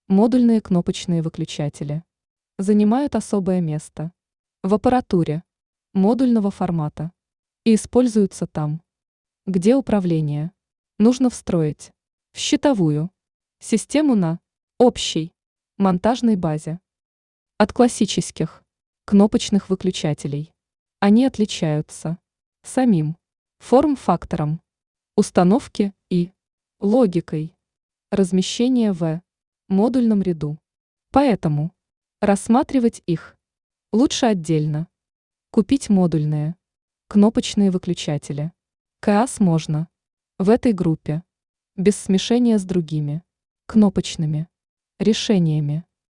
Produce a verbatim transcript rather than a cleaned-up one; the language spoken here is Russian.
Модульные кнопочные выключатели занимают особое место в аппаратуре модульного формата и используются там, где управление нужно встроить в щитовую систему на общей монтажной базе. От классических кнопочных выключателей они отличаются самим форм-фактором установки и логикой размещения в модульном ряду. Поэтому рассматривать их лучше отдельно. Купить модульные кнопочные выключатели КАС можно в этой группе без смешения с другими кнопочными решениями.